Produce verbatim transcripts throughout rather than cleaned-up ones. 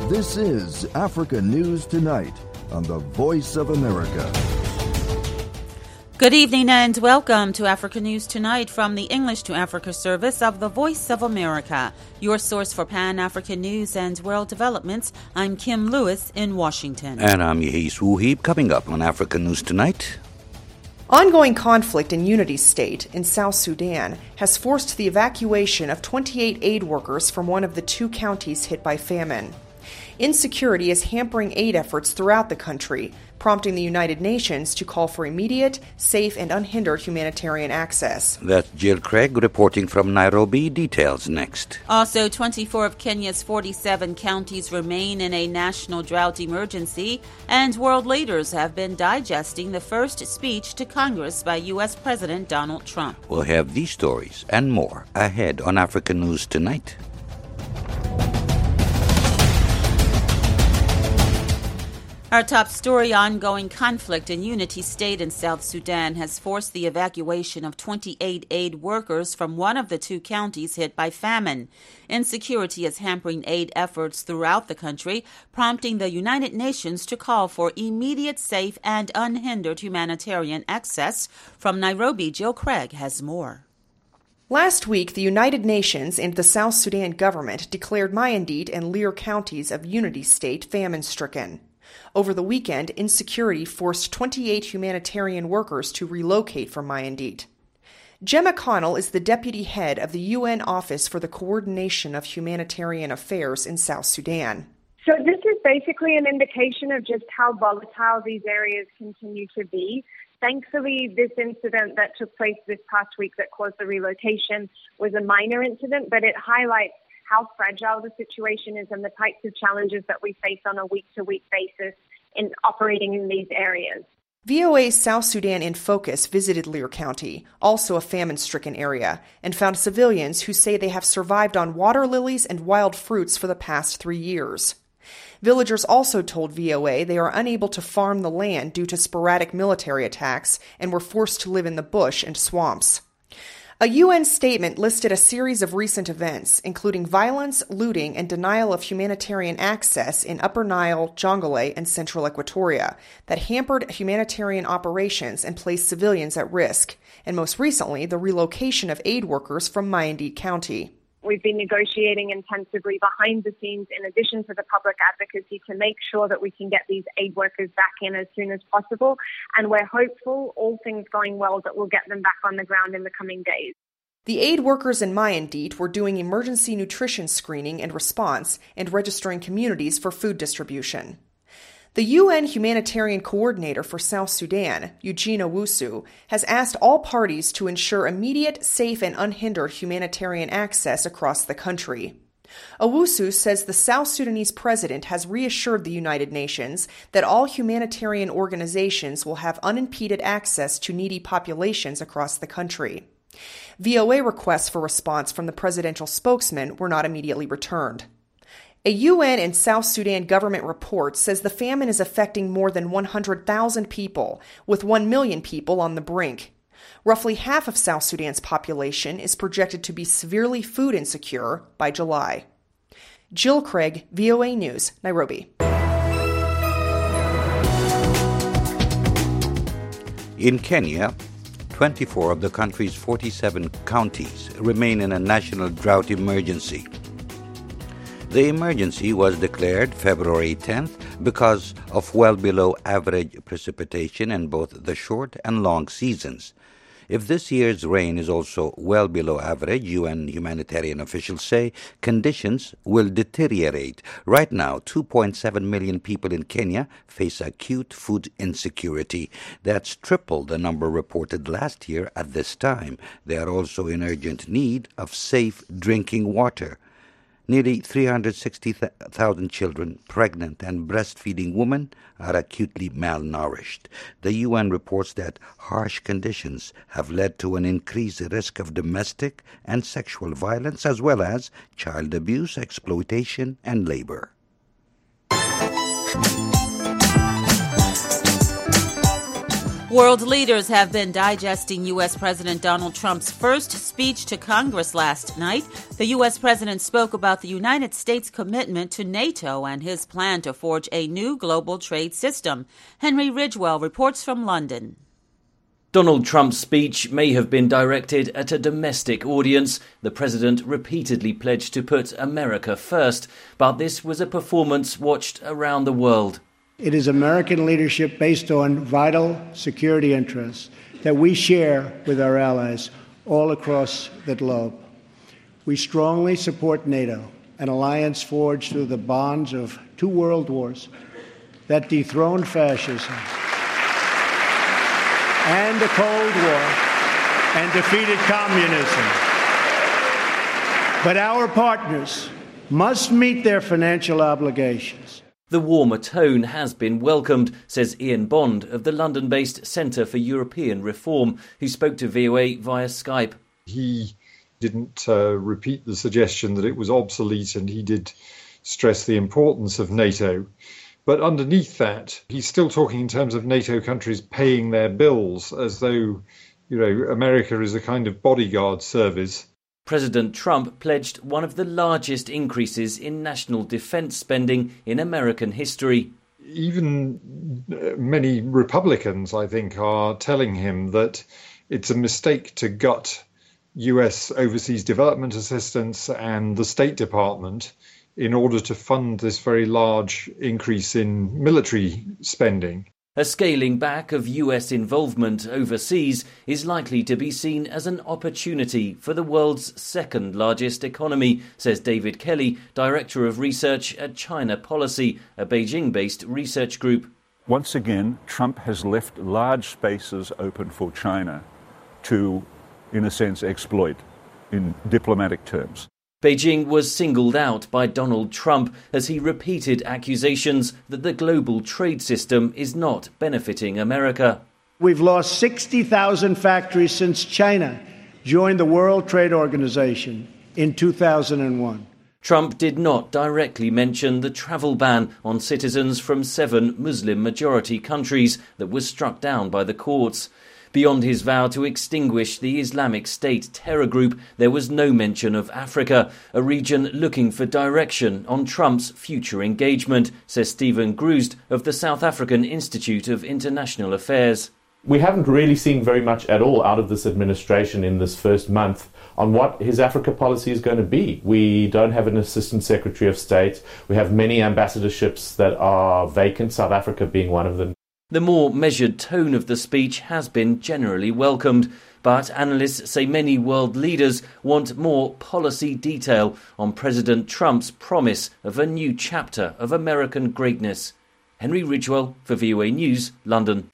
This is Africa News Tonight on the Voice of America. Good evening and welcome to Africa News Tonight from the English to Africa service of the Voice of America, your source for Pan-African news and world developments. I'm Kim Lewis in Washington. And I'm Yehis Wuhib. Coming up on Africa News Tonight. Ongoing conflict in Unity State in South Sudan has forced the evacuation of twenty-eight aid workers from one of the two counties hit by famine. Insecurity is hampering aid efforts throughout the country, prompting the United Nations to call for immediate, safe, and unhindered humanitarian access. That's Jill Craig reporting from Nairobi. Details next. Also, twenty-four of Kenya's forty-seven counties remain in a national drought emergency, and world leaders have been digesting the first speech to Congress by U S President Donald Trump. We'll have these stories and more ahead on Africa News Tonight. Our top story: ongoing conflict in Unity State in South Sudan has forced the evacuation of twenty-eight aid workers from one of the two counties hit by famine. Insecurity is hampering aid efforts throughout the country, prompting the United Nations to call for immediate, safe, and unhindered humanitarian access. From Nairobi, Jill Craig has more. Last week, the United Nations and the South Sudan government declared Mayandit and Lear counties of Unity State famine-stricken. Over the weekend, insecurity forced twenty-eight humanitarian workers to relocate from Mayandit. Gemma Connell is the deputy head of the U N Office for the Coordination of Humanitarian Affairs in South Sudan. So this is basically an indication of just how volatile these areas continue to be. Thankfully, this incident that took place this past week that caused the relocation was a minor incident, but it highlights how fragile the situation is and the types of challenges that we face on a week-to-week basis in operating in these areas. V O A's South Sudan in Focus visited Lear County, also a famine-stricken area, and found civilians who say they have survived on water lilies and wild fruits for the past three years. Villagers also told V O A they are unable to farm the land due to sporadic military attacks and were forced to live in the bush and swamps. A U N statement listed a series of recent events, including violence, looting, and denial of humanitarian access in Upper Nile, Jonglei, and Central Equatoria that hampered humanitarian operations and placed civilians at risk, and most recently, the relocation of aid workers from Mayandit County. We've been negotiating intensively behind the scenes in addition to the public advocacy to make sure that we can get these aid workers back in as soon as possible. And we're hopeful, all things going well, that we'll get them back on the ground in the coming days. The aid workers in Mayandit were doing emergency nutrition screening and response and registering communities for food distribution. The U N Humanitarian Coordinator for South Sudan, Eugene Owusu, has asked all parties to ensure immediate, safe, and unhindered humanitarian access across the country. Owusu says the South Sudanese president has reassured the United Nations that all humanitarian organizations will have unimpeded access to needy populations across the country. V O A requests for response from the presidential spokesman were not immediately returned. A U N and South Sudan government report says the famine is affecting more than one hundred thousand people, with one million people on the brink. Roughly half of South Sudan's population is projected to be severely food insecure by July. Jill Craig, V O A News, Nairobi. In Kenya, twenty-four of the country's forty-seven counties remain in a national drought emergency. The emergency was declared February tenth because of well below average precipitation in both the short and long seasons. If this year's rain is also well below average, U N humanitarian officials say conditions will deteriorate. Right now, two point seven million people in Kenya face acute food insecurity. That's triple the number reported last year at this time. They are also in urgent need of safe drinking water. Nearly three hundred sixty thousand children, pregnant and breastfeeding women are acutely malnourished. The U N reports that harsh conditions have led to an increased risk of domestic and sexual violence, as well as child abuse, exploitation, and labor. World leaders have been digesting U S. President Donald Trump's first speech to Congress last night. The U S. president spoke about the United States' commitment to NATO and his plan to forge a new global trade system. Henry Ridgwell reports from London. Donald Trump's speech may have been directed at a domestic audience. The president repeatedly pledged to put America first, but this was a performance watched around the world. It is American leadership based on vital security interests that we share with our allies all across the globe. We strongly support NATO, an alliance forged through the bonds of two world wars that dethroned fascism and the Cold War and defeated communism. But our partners must meet their financial obligations. The warmer tone has been welcomed, says Ian Bond of the London-based Centre for European Reform, who spoke to V O A via Skype. He didn't uh, repeat the suggestion that it was obsolete, and he did stress the importance of NATO. But underneath that, he's still talking in terms of NATO countries paying their bills, as though, you know, America is a kind of bodyguard service. President Trump pledged one of the largest increases in national defense spending in American history. Even many Republicans, I think, are telling him that it's a mistake to gut U S overseas development assistance and the State Department in order to fund this very large increase in military spending. A scaling back of U S involvement overseas is likely to be seen as an opportunity for the world's second largest economy, says David Kelly, Director of Research at China Policy, a Beijing-based research group. Once again, Trump has left large spaces open for China to, in a sense, exploit in diplomatic terms. Beijing was singled out by Donald Trump as he repeated accusations that the global trade system is not benefiting America. We've lost sixty thousand factories since China joined the World Trade Organization in two thousand one. Trump did not directly mention the travel ban on citizens from seven Muslim-majority countries that was struck down by the courts. Beyond his vow to extinguish the Islamic State terror group, there was no mention of Africa, a region looking for direction on Trump's future engagement, says Stephen Grusd of the South African Institute of International Affairs. We haven't really seen very much at all out of this administration in this first month on what his Africa policy is going to be. We don't have an Assistant Secretary of State. We have many ambassadorships that are vacant, South Africa being one of them. The more measured tone of the speech has been generally welcomed, but analysts say many world leaders want more policy detail on President Trump's promise of a new chapter of American greatness. Henry Ridgwell for V O A News, London.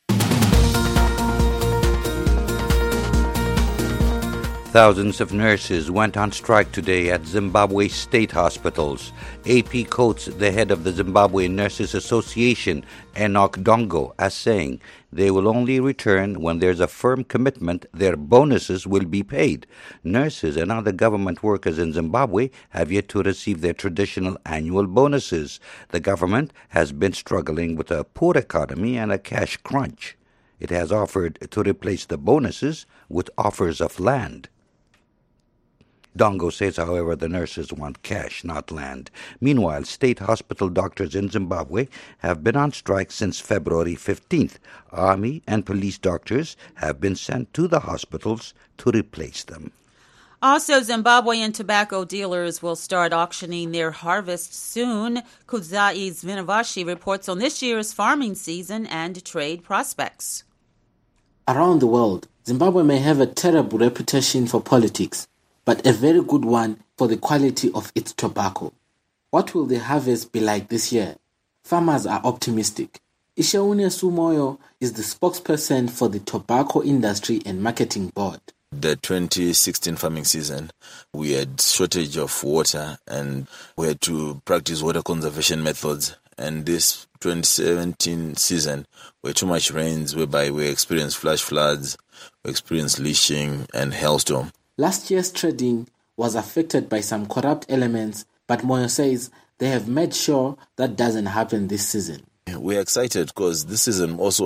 Thousands of nurses went on strike today at Zimbabwe state hospitals. A P quotes the head of the Zimbabwe Nurses Association, Enoch Dongo, as saying they will only return when there's a firm commitment their bonuses will be paid. Nurses and other government workers in Zimbabwe have yet to receive their traditional annual bonuses. The government has been struggling with a poor economy and a cash crunch. It has offered to replace the bonuses with offers of land. Dongo says, however, the nurses want cash, not land. Meanwhile, state hospital doctors in Zimbabwe have been on strike since February fifteenth. Army and police doctors have been sent to the hospitals to replace them. Also, Zimbabwean tobacco dealers will start auctioning their harvest soon. Kudzai Zvinavashi reports on this year's farming season and trade prospects. Around the world, Zimbabwe may have a terrible reputation for politics, but a very good one for the quality of its tobacco. What will the harvest be like this year? Farmers are optimistic. Ishaune Sumoyo is the spokesperson for the Tobacco Industry and Marketing Board. The twenty sixteen farming season, we had shortage of water and we had to practice water conservation methods. And this twenty seventeen season, where too much rains, whereby we experienced flash floods, we experienced leaching and hailstorm. Last year's trading was affected by some corrupt elements, but Moyo says they have made sure that doesn't happen this season. We're excited because this season also have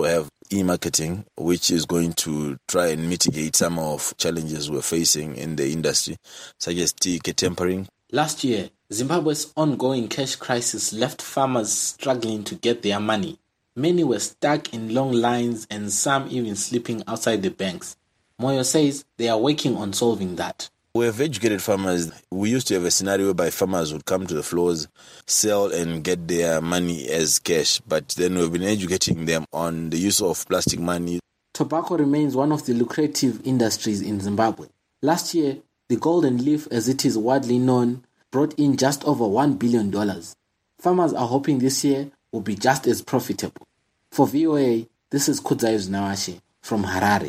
e-marketing, which is going to try and mitigate some of challenges we're facing in the industry, such as ticket tempering. Last year, Zimbabwe's ongoing cash crisis left farmers struggling to get their money. Many were stuck in long lines and some even sleeping outside the banks. Moyo says they are working on solving that. We have educated farmers. We used to have a scenario whereby farmers would come to the floors, sell and get their money as cash. But then we've been educating them on the use of plastic money. Tobacco remains one of the lucrative industries in Zimbabwe. Last year, the golden leaf, as it is widely known, brought in just over one billion dollars. Farmers are hoping this year will be just as profitable. For V O A, this is Kudzai Nawashe from Harare.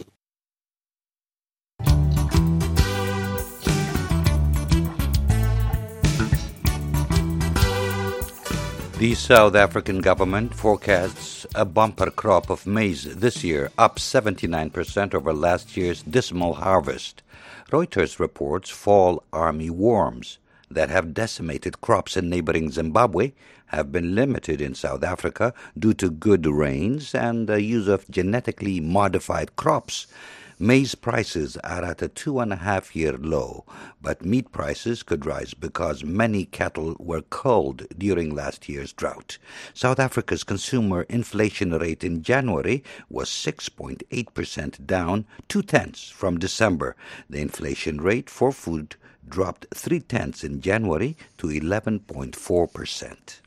The South African government forecasts a bumper crop of maize this year, up seventy-nine percent over last year's dismal harvest. Reuters reports fall army worms that have decimated crops in neighboring Zimbabwe have been limited in South Africa due to good rains and the use of genetically modified crops. Maize prices are at a two-and-a-half-year low, but meat prices could rise because many cattle were culled during last year's drought. South Africa's consumer inflation rate in January was six point eight percent, down two-tenths from December. The inflation rate for food dropped three-tenths in January to eleven point four percent.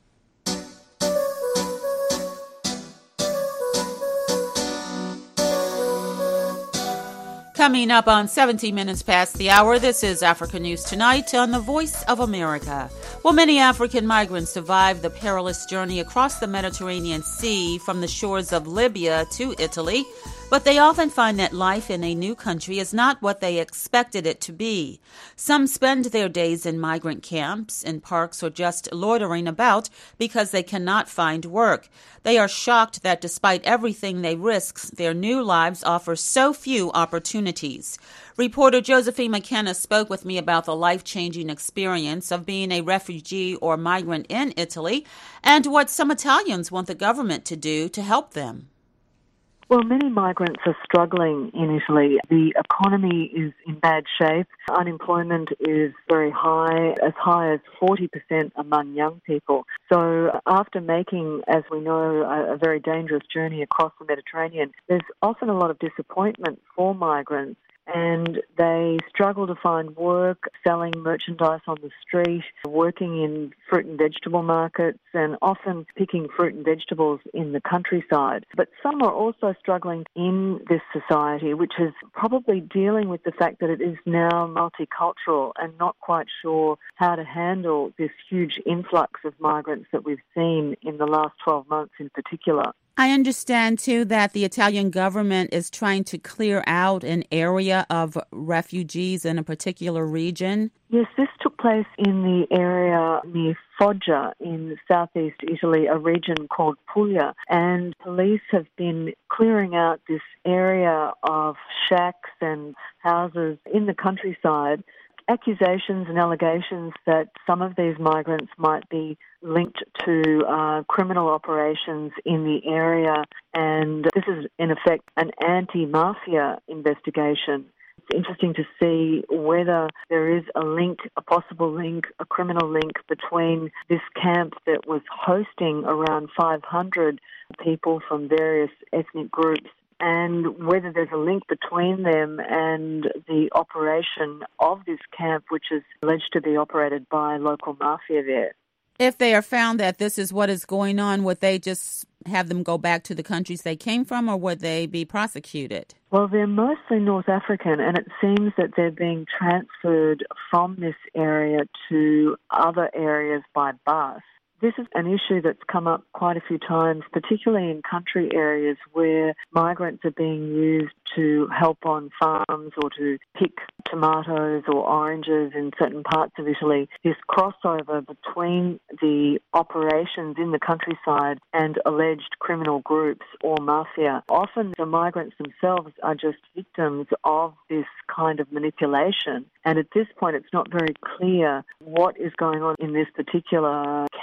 Coming up on seventeen minutes past the hour, this is Africa News Tonight on the Voice of America. Well, many African migrants survived the perilous journey across the Mediterranean Sea from the shores of Libya to Italy, but they often find that life in a new country is not what they expected it to be. Some spend their days in migrant camps, in parks, or just loitering about because they cannot find work. They are shocked that despite everything they risk, their new lives offer so few opportunities. Reporter Josephine McKenna spoke with me about the life-changing experience of being a refugee or migrant in Italy and what some Italians want the government to do to help them. Well, many migrants are struggling in Italy. The economy is in bad shape. Unemployment is very high, as high as forty percent among young people. So after making, as we know, a, a very dangerous journey across the Mediterranean, there's often a lot of disappointment for migrants, and they struggle to find work, selling merchandise on the street, working in fruit and vegetable markets, and often picking fruit and vegetables in the countryside. But some are also struggling in this society, which is probably dealing with the fact that it is now multicultural and not quite sure how to handle this huge influx of migrants that we've seen in the last twelve months in particular. I understand, too, that the Italian government is trying to clear out an area of refugees in a particular region. Yes, this took place in the area near Foggia in southeast Italy, a region called Puglia, and police have been clearing out this area of shacks and houses in the countryside. Accusations and allegations that some of these migrants might be linked to uh, criminal operations in the area, and this is in effect an anti-mafia investigation. It's interesting to see whether there is a link, a possible link, a criminal link between this camp that was hosting around five hundred people from various ethnic groups, and whether there's a link between them and the operation of this camp, which is alleged to be operated by local mafia there. If they are found that this is what is going on, would they just have them go back to the countries they came from, or would they be prosecuted? Well, they're mostly North African, and it seems that they're being transferred from this area to other areas by bus. This is an issue that's come up quite a few times, particularly in country areas where migrants are being used to help on farms or to pick tomatoes or oranges in certain parts of Italy. This crossover between the operations in the countryside and alleged criminal groups or mafia. Often the migrants themselves are just victims of this kind of manipulation. And at this point, it's not very clear what is going on in this particular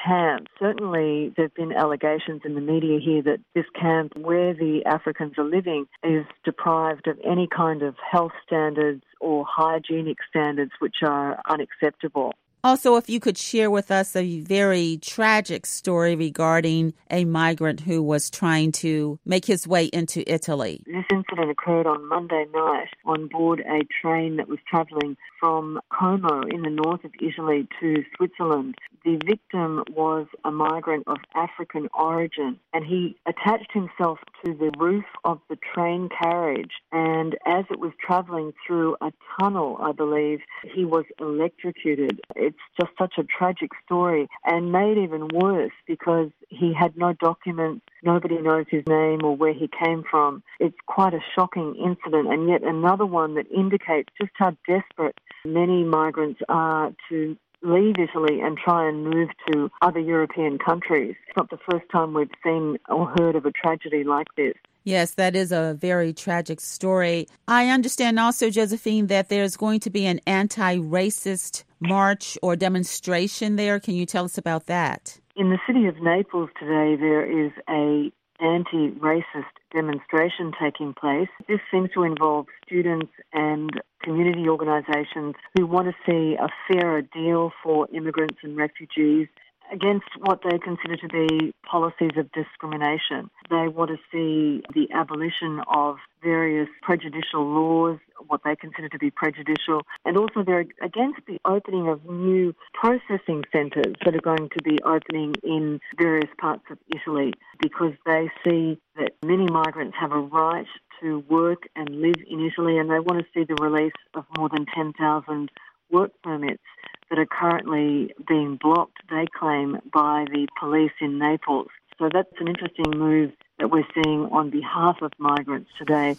camp. Certainly there have been allegations in the media here that this camp where the Africans are living is deprived of any kind of health standards or hygienic standards which are unacceptable. Also, if you could share with us a very tragic story regarding a migrant who was trying to make his way into Italy. This incident occurred on Monday night on board a train that was travelling from Como in the north of Italy to Switzerland. The victim was a migrant of African origin, and he attached himself to the roof of the train carriage, and as it was travelling through a tunnel, I believe, he was electrocuted. It's just such a tragic story, and made even worse because he had no documents, nobody knows his name or where he came from. It's quite a shocking incident, and yet another one that indicates just how desperate many migrants are to leave Italy and try and move to other European countries. It's not the first time we've seen or heard of a tragedy like this. Yes, that is a very tragic story. I understand also, Josephine, that there's going to be an anti-racist march or demonstration there. Can you tell us about that? In the city of Naples today, there is a anti-racist demonstration taking place. This seems to involve students and community organisations who want to see a fairer deal for immigrants and refugees against what they consider to be policies of discrimination. They want to see the abolition of various prejudicial laws, what they consider to be prejudicial, and also they're against the opening of new processing centres that are going to be opening in various parts of Italy because they see that many migrants have a right to work and live in Italy, and they want to see the release of more than ten thousand work permits that are currently being blocked, they claim, by the police in Naples. So that's an interesting move that we're seeing on behalf of migrants today.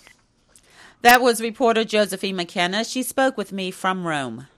That was reporter Josephine McKenna. She spoke with me from Rome.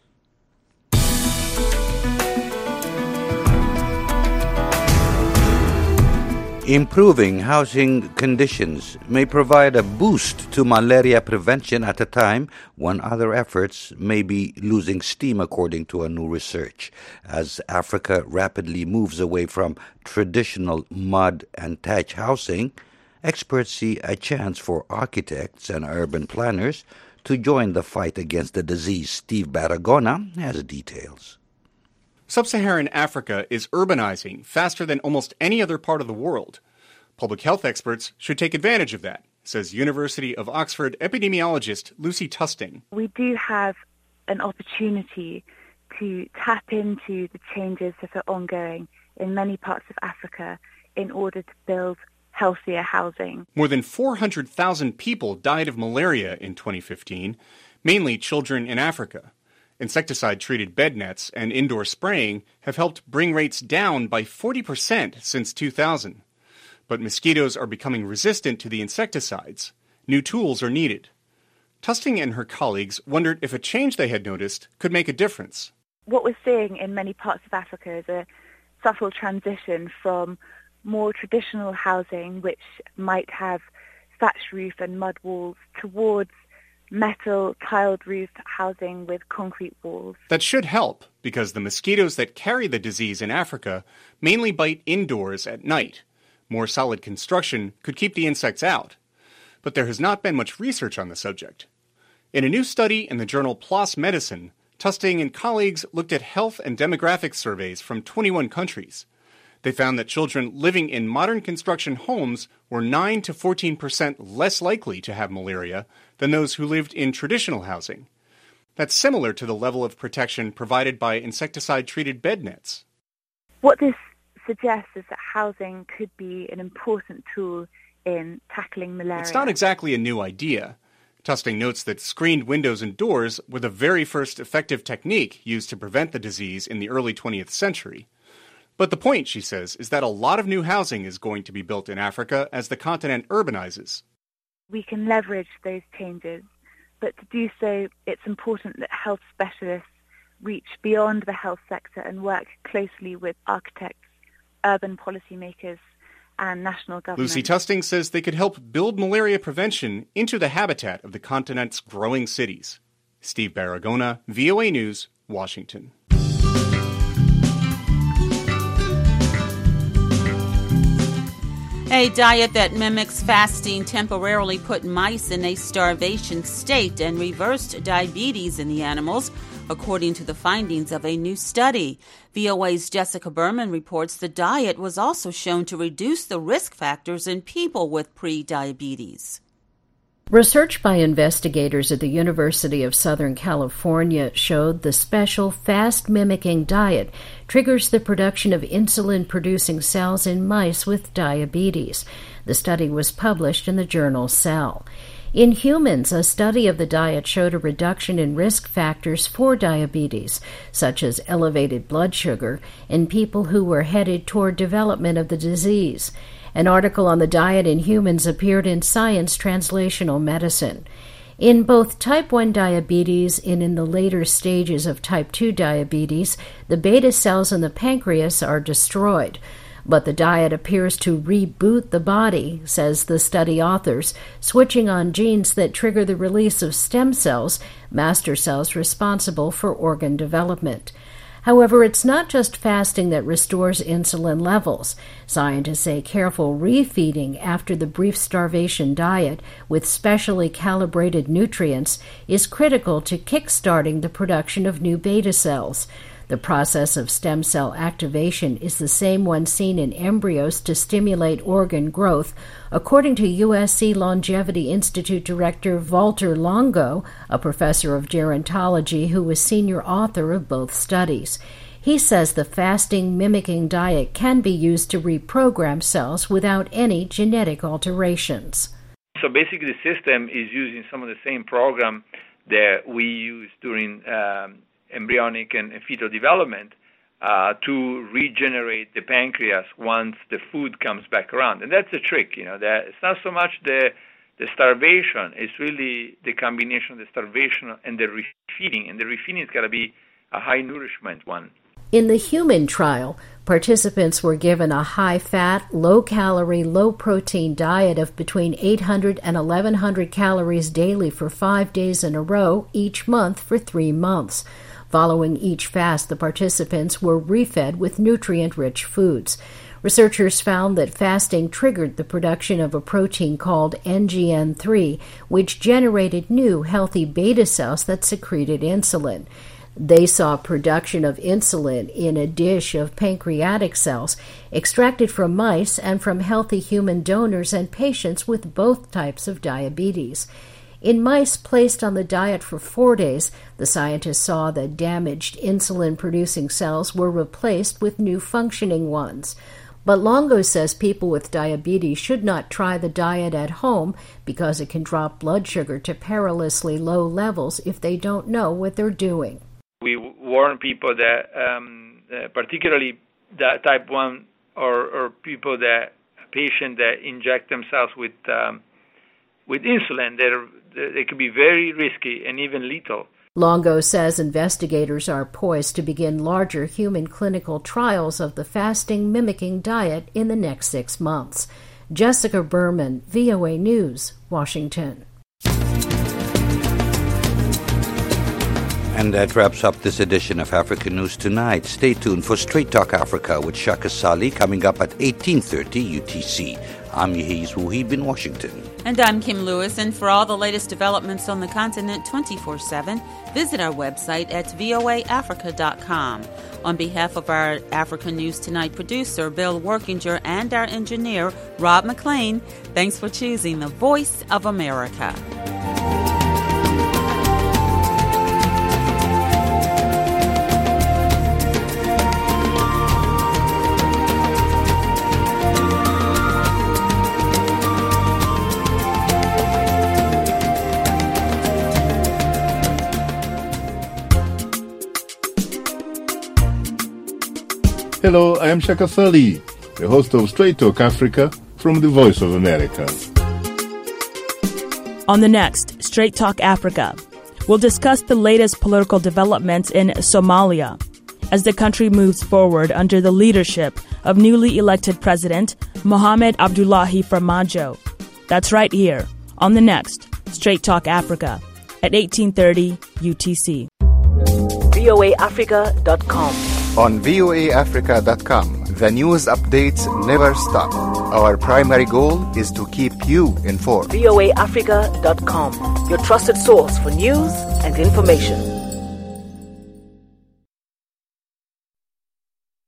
Improving housing conditions may provide a boost to malaria prevention at a time when other efforts may be losing steam, according to a new research. As Africa rapidly moves away from traditional mud and thatch housing, experts see a chance for architects and urban planners to join the fight against the disease. Steve Baragona has details. Sub-Saharan Africa is urbanizing faster than almost any other part of the world. Public health experts should take advantage of that, says University of Oxford epidemiologist Lucy Tusting. We do have an opportunity to tap into the changes that are ongoing in many parts of Africa in order to build healthier housing. More than four hundred thousand people died of malaria in twenty fifteen, mainly children in Africa. Insecticide-treated bed nets and indoor spraying have helped bring rates down by forty percent since two thousand. But mosquitoes are becoming resistant to the insecticides. New tools are needed. Tusting and her colleagues wondered if a change they had noticed could make a difference. What we're seeing in many parts of Africa is a subtle transition from more traditional housing, which might have thatched roof and mud walls, towards metal, tiled-roofed housing with concrete walls. That should help, because the mosquitoes that carry the disease in Africa mainly bite indoors at night. More solid construction could keep the insects out. But there has not been much research on the subject. In a new study in the journal PLOS Medicine, Tusting and colleagues looked at health and demographic surveys from twenty-one countries. They found that children living in modern construction homes were nine to fourteen percent less likely to have malaria than those who lived in traditional housing. That's similar to the level of protection provided by insecticide-treated bed nets. What this suggests is that housing could be an important tool in tackling malaria. It's not exactly a new idea. Tusting notes that screened windows and doors were the very first effective technique used to prevent the disease in the early twentieth century. But the point, she says, is that a lot of new housing is going to be built in Africa as the continent urbanizes. We can leverage those changes, but to do so, it's important that health specialists reach beyond the health sector and work closely with architects, urban policymakers, and national governments. Lucy Tusting says they could help build malaria prevention into the habitat of the continent's growing cities. Steve Baragona, V O A News, Washington. A diet that mimics fasting temporarily put mice in a starvation state and reversed diabetes in the animals, according to the findings of a new study. V O A's Jessica Berman reports the diet was also shown to reduce the risk factors in people with pre-diabetes. Research by investigators at the University of Southern California showed the special fast-mimicking diet triggers the production of insulin-producing cells in mice with diabetes. The study was published in the journal Cell. In humans, a study of the diet showed a reduction in risk factors for diabetes, such as elevated blood sugar, in people who were headed toward development of the disease. An article on the diet in humans appeared in Science Translational Medicine. In both type one diabetes and in the later stages of type two diabetes, the beta cells in the pancreas are destroyed. But the diet appears to reboot the body, says the study authors, switching on genes that trigger the release of stem cells, master cells responsible for organ development. However, it's not just fasting that restores insulin levels. Scientists say careful refeeding after the brief starvation diet with specially calibrated nutrients is critical to kickstarting the production of new beta cells. The process of stem cell activation is the same one seen in embryos to stimulate organ growth, according to U S C Longevity Institute Director Walter Longo, a professor of gerontology who was senior author of both studies. He says the fasting-mimicking diet can be used to reprogram cells without any genetic alterations. So basically the system is using some of the same program that we use during um, embryonic and fetal development uh, to regenerate the pancreas once the food comes back around. And that's the trick, you know, that it's not so much the the starvation, it's really the combination of the starvation and the refeeding. And the refeeding is got to be a high nourishment one. In the human trial, participants were given a high-fat, low-calorie, low-protein diet of between eight hundred and eleven hundred calories daily for five days in a row each month for three months. Following each fast, the participants were refed with nutrient-rich foods. Researchers found that fasting triggered the production of a protein called N G N three, which generated new healthy beta cells that secreted insulin. They saw production of insulin in a dish of pancreatic cells extracted from mice and from healthy human donors and patients with both types of diabetes. In mice placed on the diet for four days, the scientists saw that damaged insulin-producing cells were replaced with new functioning ones. But Longo says people with diabetes should not try the diet at home because it can drop blood sugar to perilously low levels if they don't know what they're doing. We warn people that, um, uh, particularly that type one or, or people that patients that inject themselves with um, with insulin, they're, they could be very risky and even lethal. Longo says investigators are poised to begin larger human clinical trials of the fasting-mimicking diet in the next six months. Jessica Berman, V O A News, Washington. And that wraps up this edition of Africa News Tonight. Stay tuned for Straight Talk Africa with Shaka Sali coming up at eighteen thirty U T C. I'm Yehiz Wuhib in Washington. And I'm Kim Lewis. And for all the latest developments on the continent twenty-four seven, visit our website at voa africa dot com. On behalf of our Africa News Tonight producer, Bill Workinger, and our engineer, Rob McLean, thanks for choosing the Voice of America. Hello, I am Shaka Sali, the host of Straight Talk Africa from the Voice of America. On the next Straight Talk Africa, we'll discuss the latest political developments in Somalia as the country moves forward under the leadership of newly elected President Mohamed Abdullahi Farmajo. That's right here on the next Straight Talk Africa at eighteen thirty U T C. voa africa dot com. On voa africa dot com, The news updates never stop. Our primary goal is to keep you informed. V O A Africa dot com, your trusted source for news and information.